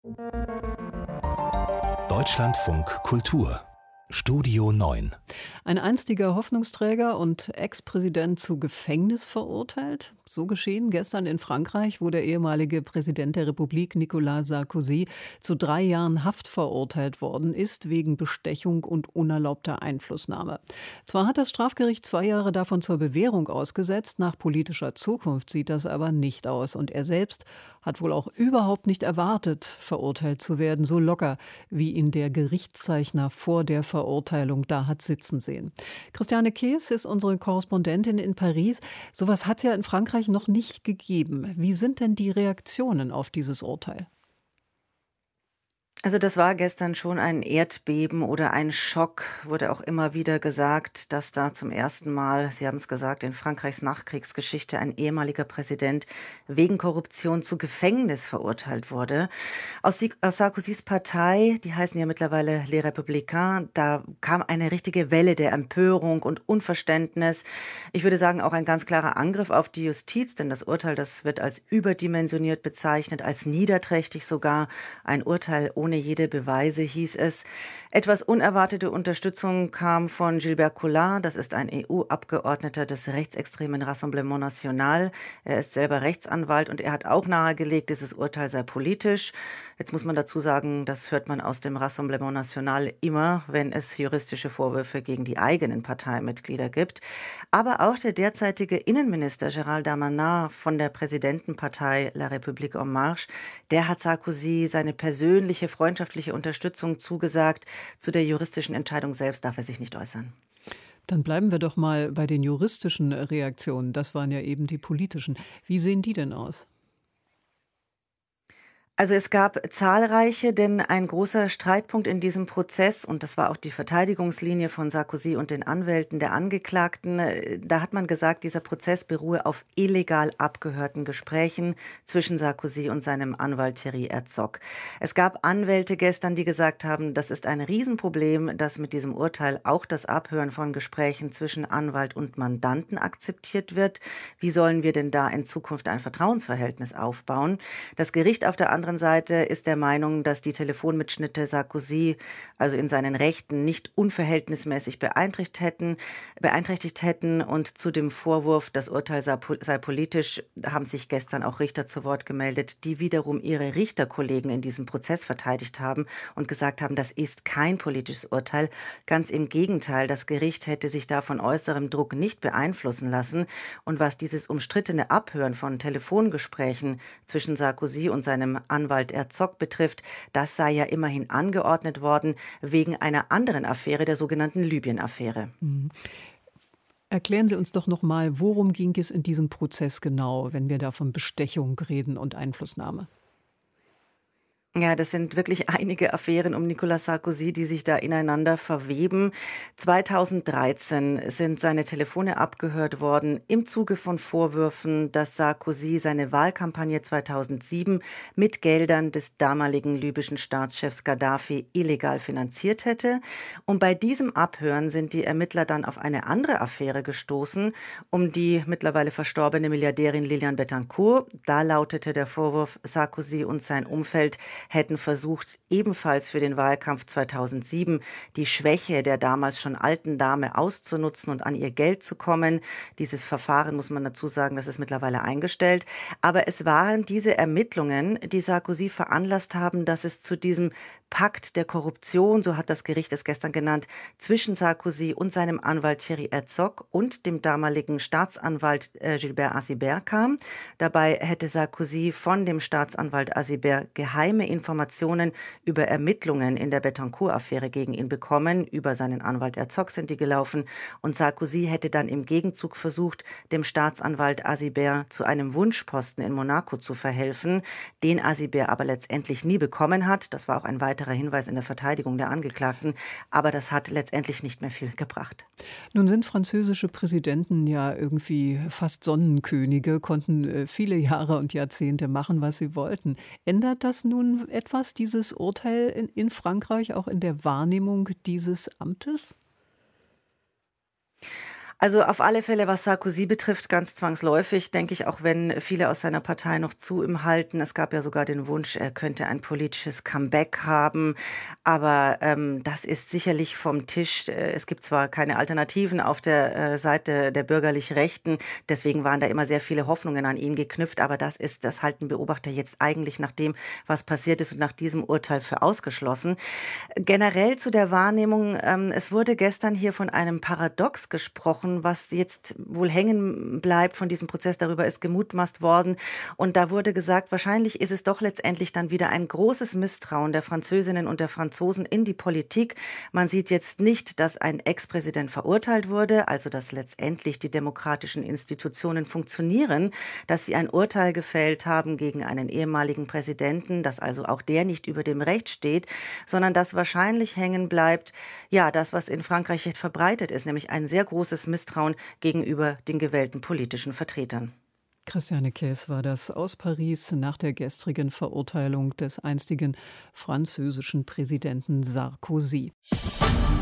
Deutschlandfunk Kultur Studio 9. Ein einstiger Hoffnungsträger und Ex-Präsident zu Gefängnis verurteilt? So geschehen gestern in Frankreich, wo der ehemalige Präsident der Republik Nicolas Sarkozy zu 3 Jahren Haft verurteilt worden ist wegen Bestechung und unerlaubter Einflussnahme. Zwar hat das Strafgericht 2 Jahre davon zur Bewährung ausgesetzt, nach politischer Zukunft sieht das aber nicht aus. Und er selbst hat wohl auch überhaupt nicht erwartet, verurteilt zu werden, so locker, wie ihn der Gerichtszeichner vor der Verurteilung da hat sitzen sehen. Christiane Kees ist unsere Korrespondentin in Paris. Sowas hat es ja in Frankreich noch nicht gegeben. Wie sind denn die Reaktionen auf dieses Urteil? Also das war gestern schon ein Erdbeben oder ein Schock, wurde auch immer wieder gesagt, dass da zum ersten Mal, Sie haben es gesagt, in Frankreichs Nachkriegsgeschichte ein ehemaliger Präsident wegen Korruption zu Gefängnis verurteilt wurde. Aus Sarkozys Partei, die heißen ja mittlerweile Les Républicains, da kam eine richtige Welle der Empörung und Unverständnis. Ich würde sagen, auch ein ganz klarer Angriff auf die Justiz, denn das Urteil, das wird als überdimensioniert bezeichnet, als niederträchtig sogar, ein Urteil ohne jede Beweise, hieß es. Etwas unerwartete Unterstützung kam von Gilbert Collard, das ist ein EU-Abgeordneter des rechtsextremen Rassemblement National. Er ist selber Rechtsanwalt und er hat auch nahegelegt, dieses Urteil sei politisch. Jetzt muss man dazu sagen, das hört man aus dem Rassemblement National immer, wenn es juristische Vorwürfe gegen die eigenen Parteimitglieder gibt. Aber auch der derzeitige Innenminister Gérald Darmanin von der Präsidentenpartei La République En Marche, der hat Sarkozy seine persönliche, freundschaftliche Unterstützung zugesagt. Zu der juristischen Entscheidung selbst darf er sich nicht äußern. Dann bleiben wir doch mal bei den juristischen Reaktionen. Das waren ja eben die politischen. Wie sehen die denn aus? Also es gab zahlreiche, denn ein großer Streitpunkt in diesem Prozess, und das war auch die Verteidigungslinie von Sarkozy und den Anwälten der Angeklagten, da hat man gesagt, dieser Prozess beruhe auf illegal abgehörten Gesprächen zwischen Sarkozy und seinem Anwalt Thierry Herzog. Es gab Anwälte gestern, die gesagt haben, das ist ein Riesenproblem, dass mit diesem Urteil auch das Abhören von Gesprächen zwischen Anwalt und Mandanten akzeptiert wird. Wie sollen wir denn da in Zukunft ein Vertrauensverhältnis aufbauen? Das Gericht auf der anderen Seite ist der Meinung, dass die Telefonmitschnitte Sarkozy also in seinen Rechten nicht unverhältnismäßig beeinträchtigt hätten. Und zu dem Vorwurf, das Urteil sei politisch, haben sich gestern auch Richter zu Wort gemeldet, die wiederum ihre Richterkollegen in diesem Prozess verteidigt haben und gesagt haben, das ist kein politisches Urteil. Ganz im Gegenteil, das Gericht hätte sich da von äußerem Druck nicht beeinflussen lassen. Und was dieses umstrittene Abhören von Telefongesprächen zwischen Sarkozy und seinem Anwalt Herzog betrifft, das sei ja immerhin angeordnet worden wegen einer anderen Affäre, der sogenannten Libyen-Affäre. Mhm. Erklären Sie uns doch noch mal, worum ging es in diesem Prozess genau, wenn wir da von Bestechung reden und Einflussnahme? Ja, das sind wirklich einige Affären um Nicolas Sarkozy, die sich da ineinander verweben. 2013 sind seine Telefone abgehört worden im Zuge von Vorwürfen, dass Sarkozy seine Wahlkampagne 2007 mit Geldern des damaligen libyschen Staatschefs Gaddafi illegal finanziert hätte. Und bei diesem Abhören sind die Ermittler dann auf eine andere Affäre gestoßen, um die mittlerweile verstorbene Milliardärin Liliane Bettencourt. Da lautete der Vorwurf, Sarkozy und sein Umfeld hätten versucht, ebenfalls für den Wahlkampf 2007 die Schwäche der damals schon alten Dame auszunutzen und an ihr Geld zu kommen. Dieses Verfahren, muss man dazu sagen, das ist mittlerweile eingestellt. Aber es waren diese Ermittlungen, die Sarkozy veranlasst haben, dass es zu diesem Pakt der Korruption, so hat das Gericht es gestern genannt, zwischen Sarkozy und seinem Anwalt Thierry Herzog und dem damaligen Staatsanwalt Gilbert Azibert kam. Dabei hätte Sarkozy von dem Staatsanwalt Azibert geheime Informationen über Ermittlungen in der Bettencourt-Affäre gegen ihn bekommen. Über seinen Anwalt Herzog sind die gelaufen. Und Sarkozy hätte dann im Gegenzug versucht, dem Staatsanwalt Azibert zu einem Wunschposten in Monaco zu verhelfen, den Azibert aber letztendlich nie bekommen hat. Das war auch ein weiterer Hinweis in der Verteidigung der Angeklagten. Aber das hat letztendlich nicht mehr viel gebracht. Nun sind französische Präsidenten ja irgendwie fast Sonnenkönige, konnten viele Jahre und Jahrzehnte machen, was sie wollten. Ändert das nun etwas, dieses Urteil in Frankreich, auch in der Wahrnehmung dieses Amtes? Also auf alle Fälle, was Sarkozy betrifft, ganz zwangsläufig, denke ich, auch wenn viele aus seiner Partei noch zu ihm halten. Es gab ja sogar den Wunsch, er könnte ein politisches Comeback haben. Aber das ist sicherlich vom Tisch. Es gibt zwar keine Alternativen auf der Seite der bürgerlich Rechten. Deswegen waren da immer sehr viele Hoffnungen an ihn geknüpft. Aber das halten Beobachter jetzt eigentlich nach dem, was passiert ist und nach diesem Urteil für ausgeschlossen. Generell zu der Wahrnehmung, es wurde gestern hier von einem Paradox gesprochen, was jetzt wohl hängen bleibt von diesem Prozess. Darüber ist gemutmaßt worden. Und da wurde gesagt, wahrscheinlich ist es doch letztendlich dann wieder ein großes Misstrauen der Französinnen und der Franzosen in die Politik. Man sieht jetzt nicht, dass ein Ex-Präsident verurteilt wurde, also dass letztendlich die demokratischen Institutionen funktionieren, dass sie ein Urteil gefällt haben gegen einen ehemaligen Präsidenten, dass also auch der nicht über dem Recht steht, sondern dass wahrscheinlich hängen bleibt, ja, das, was in Frankreich jetzt verbreitet ist, nämlich ein sehr großes Misstrauen gegenüber den gewählten politischen Vertretern. Christiane Käs war das aus Paris nach der gestrigen Verurteilung des einstigen französischen Präsidenten Sarkozy.